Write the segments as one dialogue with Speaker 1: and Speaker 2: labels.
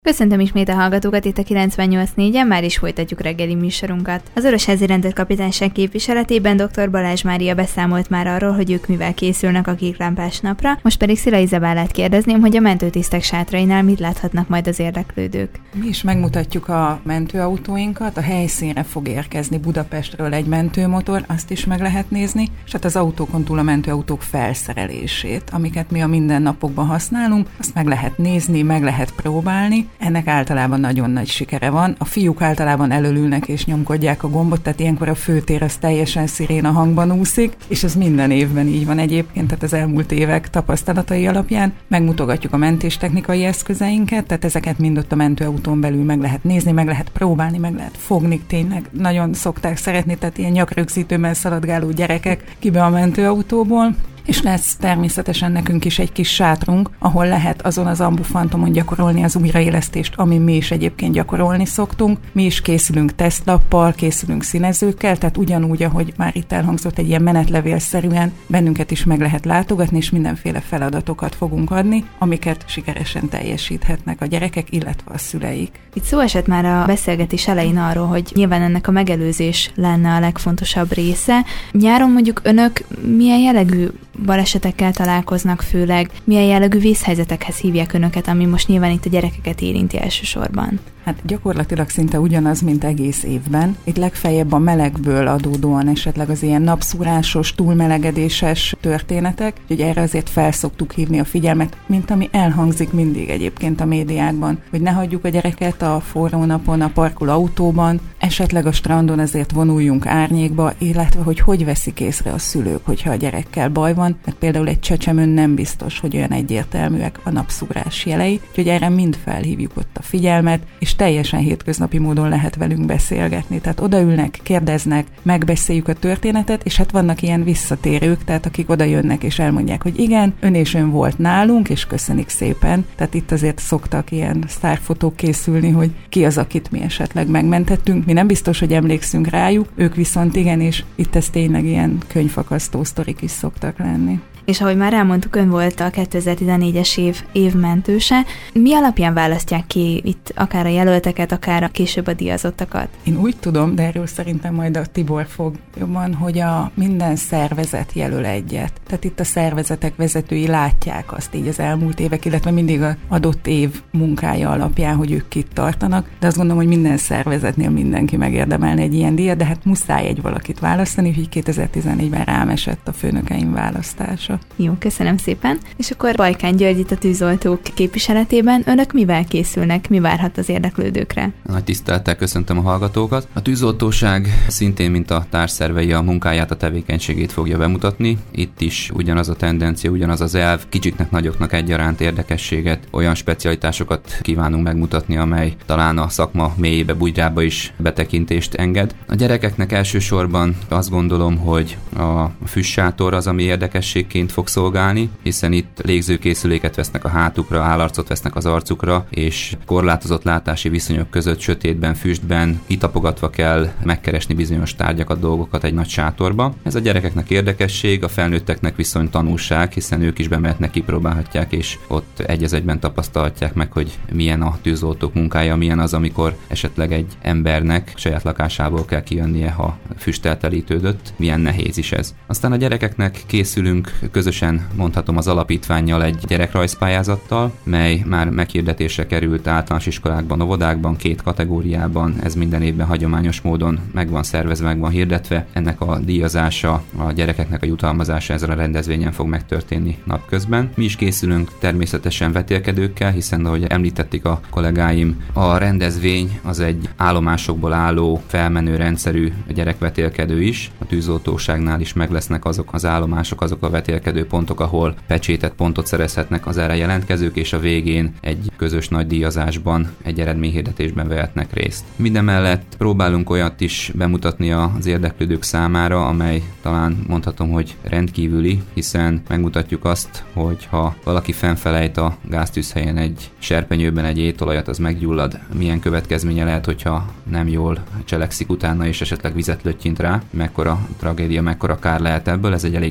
Speaker 1: Köszöntöm ismét a hallgatókat itt a 98.4-en, már is folytatjuk reggeli műsorunkat. Az Orosházi Rendőrkapitányság képviseletében dr. Balázs Mária beszámolt már arról, hogy ők mivel készülnek a Kéklámpás napra, most pedig Szila Izabellát kérdezném, hogy a mentőtisztek sátrainál mit láthatnak majd az érdeklődők.
Speaker 2: Mi is megmutatjuk a mentőautóinkat, a helyszínre fog érkezni Budapestről egy mentőmotor, azt is meg lehet nézni, és hát az autókon túl a mentőautók felszerelését, amiket mi a mindennapokban használunk, azt meg lehet nézni, meg lehet próbálni. Ennek általában nagyon nagy sikere van. A fiúk általában elölülnek és nyomkodják a gombot, tehát ilyenkor a főtér az teljesen sziréna hangban úszik, és ez minden évben így van egyébként, tehát az elmúlt évek tapasztalatai alapján. Megmutogatjuk a mentéstechnikai eszközeinket, tehát ezeket mind ott a mentőautón belül meg lehet nézni, meg lehet próbálni, meg lehet fogni, tényleg nagyon szokták szeretni, tehát ilyen nyakrögzítőben szaladgáló gyerekek kibe a mentőautóból. És lesz természetesen nekünk is egy kis sátrunk, ahol lehet azon az ambufantomon gyakorolni az újraélesztést, amin mi is egyébként gyakorolni szoktunk. Mi is készülünk tesztlappal, készülünk színezőkkel, tehát ugyanúgy, ahogy már itt elhangzott, egy ilyen menetlevélszerűen bennünket is meg lehet látogatni, és mindenféle feladatokat fogunk adni, amiket sikeresen teljesíthetnek a gyerekek, illetve a szüleik.
Speaker 1: Itt szó esett már a beszélgetés elején arról, hogy nyilván ennek a megelőzés lenne a legfontosabb része. Nyáron mondjuk önök milyen jellegű balesetekkel találkoznak főleg, milyen jellegű vészhelyzetekhez hívják önöket, ami most nyilván itt a gyerekeket érinti elsősorban?
Speaker 2: Hát gyakorlatilag szinte ugyanaz, mint egész évben. Itt legfeljebb a melegből adódóan esetleg az ilyen napszúrásos, túlmelegedéses történetek, úgyhogy erre azért felszoktuk hívni a figyelmet, mint ami elhangzik mindig egyébként a médiákban, hogy ne hagyjuk a gyereket a forró napon, a parkoló autóban, esetleg a strandon azért vonuljunk árnyékba, illetve hogy veszik észre a szülők, hogyha a gyerekkel baj van, mert például egy csecsemőn nem biztos, hogy olyan egyértelműek a napszúrás jelei, úgyhogy erre mind felhívjuk ott a figyelmet, és teljesen hétköznapi módon lehet velünk beszélgetni. Tehát odaülnek, kérdeznek, megbeszéljük a történetet, és hát vannak ilyen visszatérők, tehát akik oda jönnek és elmondják, hogy igen, ön és ön volt nálunk, és köszönik szépen. Tehát itt azért szoktak ilyen sztárfotók készülni, hogy ki az, akit mi esetleg megmentettünk. Mi nem biztos, hogy emlékszünk rájuk, ők viszont igen, és itt ez tényleg ilyen könyvfakasztó sztorik is szoktak lenni.
Speaker 1: És ahogy már elmondtuk, ön volt a 2014-es év mentőse. Mi alapján választják ki itt akár a jelölteket, akár a később a díjazottakat?
Speaker 2: Én úgy tudom, de erről szerintem majd a Tibor fog jobban, hogy a minden szervezet jelöl egyet. Tehát itt a szervezetek vezetői látják azt így az elmúlt évek, illetve mindig az adott év munkája alapján, hogy ők kit tartanak, de azt gondolom, hogy minden szervezetnél mindenki megérdemelne egy ilyen díjat, de hát muszáj egy valakit választani, hogy 2014-ben rám esett a főnökeim választása.
Speaker 1: Jó, köszönöm szépen. És akkor Bajkán György itt a tűzoltók képviseletében. Önök mivel készülnek, mi várhat az érdeklődőkre?
Speaker 3: Nagy tisztelettel köszöntöm a hallgatókat. A tűzoltóság szintén, mint a társszervei, a munkáját, a tevékenységét fogja bemutatni. Itt is ugyanaz a tendencia, ugyanaz az elv, kicsiknek, nagyoknak egyaránt érdekességet, olyan specialitásokat kívánunk megmutatni, amely talán a szakma mélyébe, bugyrába is betekintést enged. A gyerekeknek elsősorban azt gondolom, hogy a füstsátor az, ami érdekességként fog szolgálni, hiszen itt légzőkészüléket vesznek a hátukra, állarcot vesznek az arcukra, és korlátozott látási viszonyok között, sötétben, füstben, kitapogatva kell megkeresni bizonyos tárgyakat, dolgokat egy nagy sátorba. Ez a gyerekeknek érdekesség, a felnőtteknek viszont tanulság, hiszen ők is bemehetnek, kipróbálhatják, és ott egy az egyben tapasztalhatják meg, hogy milyen a tűzoltók munkája, milyen az, amikor esetleg egy embernek saját lakásából kell kijönnie, ha füst eltelítődött, milyen nehéz is ez. Aztán a gyerekeknek készülünk közösen, mondhatom, az alapítvánnyal egy gyerekrajzpályázattal, mely már meghirdetésre került általános iskolákban, óvodákban, 2 kategóriában, ez minden évben hagyományos módon meg van szervezve, meg van hirdetve. Ennek a díjazása, a gyerekeknek a jutalmazása ezen a rendezvényen fog megtörténni napközben. Mi is készülünk természetesen vetélkedőkkel, hiszen ahogy említették a kollégáim, a rendezvény az egy állomásokból álló, felmenő rendszerű gyerekvetélkedő is. A tűzoltóságnál is meg lesznek azok az állomások, azok a vetélkedő pontok, ahol pecsétet, pontot szerezhetnek az erre jelentkezők, és a végén egy közös nagy díjazásban, egy eredményhirdetésben vehetnek részt. Mindemellett próbálunk olyat is bemutatni az érdeklődők számára, amely talán mondhatom, hogy rendkívüli, hiszen megmutatjuk azt, hogy ha valaki fennfelejt a gáztűzhelyen egy serpenyőben egy étolajat, az meggyullad, milyen következménye lehet, hogyha nem jól cselekszik utána, és esetleg vizet löttyint rá, mekkora tragédia, mekkora kár lehet ebből. Ez egy elég látványos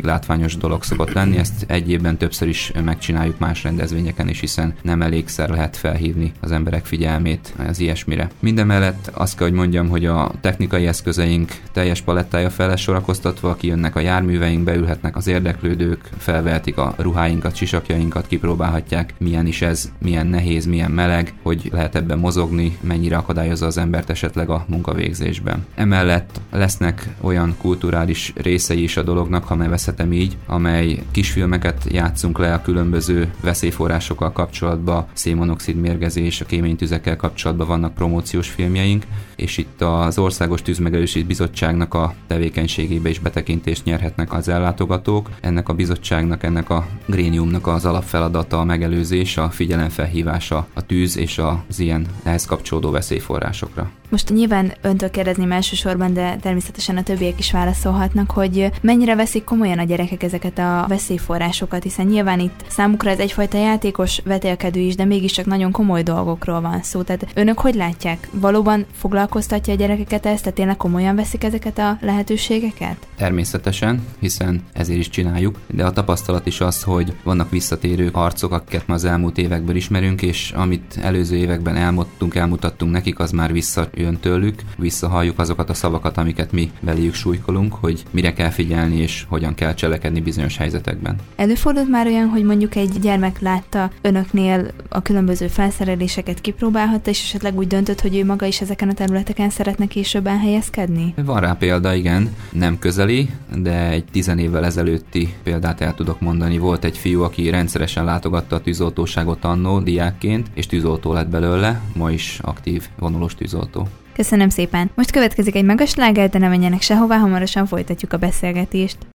Speaker 3: bizonyos dolog szokott lenni, ezt egy évben többször is megcsináljuk más rendezvényeken is, hiszen nem elégszer lehet felhívni az emberek figyelmét az ilyesmire. Mindemellett azt kell, hogy mondjam, hogy a technikai eszközeink teljes palettája fel lesz sorakoztatva, kijönnek a járműveink, beülhetnek az érdeklődők, felvehetik a ruháinkat, sisakjainkat, kipróbálhatják, milyen is ez, milyen nehéz, milyen meleg, hogy lehet ebben mozogni, mennyire akadályozza az embert esetleg a munkavégzésben. Emellett lesznek olyan kulturális részei is a dolognak, ha nevezhetem így, amely kisfilmeket játszunk le a különböző veszélyforrásokkal kapcsolatban, szénmonoxid mérgezés, a kéménytüzekkel kapcsolatban vannak promóciós filmjeink, és itt az Országos Tűzmegelőzési Bizottságnak a tevékenységébe is betekintést nyerhetnek az ellátogatók. Ennek a bizottságnak, ennek a gréniumnak az alapfeladata a megelőzés, a figyelemfelhívása a tűz és az ilyen ehhez kapcsolódó veszélyforrásokra.
Speaker 1: Most nyilván öntől kérdezném elsősorban, de természetesen a többiek is válaszolhatnak, hogy mennyire veszik komolyan a gyerekek ezeket a veszélyforrásokat, hiszen nyilván itt számukra ez egyfajta játékos vetélkedő is, de mégiscsak nagyon komoly dolgokról van szó. Tehát önök hogy látják? Valóban foglalkoztatja a gyerekeket ezt, tehát tényleg komolyan veszik ezeket a lehetőségeket?
Speaker 3: Természetesen, hiszen ezért is csináljuk, de a tapasztalat is az, hogy vannak visszatérő arcok, akiket ma az elmúlt évekből ismerünk, és amit előző években elmutattunk nekik, az már visszajön tőlük, visszahalljuk azokat a szavakat, amiket mi beléjük súlykolunk, hogy mire kell figyelni és hogyan kell cselekedni bizonyos helyzetekben.
Speaker 1: Előfordult már olyan, hogy mondjuk egy gyermek látta önöknél a különböző felszereléseket, kipróbálhatta, és esetleg úgy döntött, hogy ő maga is ezeken a területeken szeretne később elhelyezkedni?
Speaker 3: Van rá példa, igen, nem közeli, de egy 10 évvel ezelőtti példát el tudok mondani. Volt egy fiú, aki rendszeresen látogatta a tűzoltóságot annó diákként, és tűzoltó lett belőle, ma is aktív vonulós tűzoltó.
Speaker 1: Köszönöm szépen! Most következik egy magas sláger, de ne menjenek sehová, hamarosan folytatjuk a beszélgetést.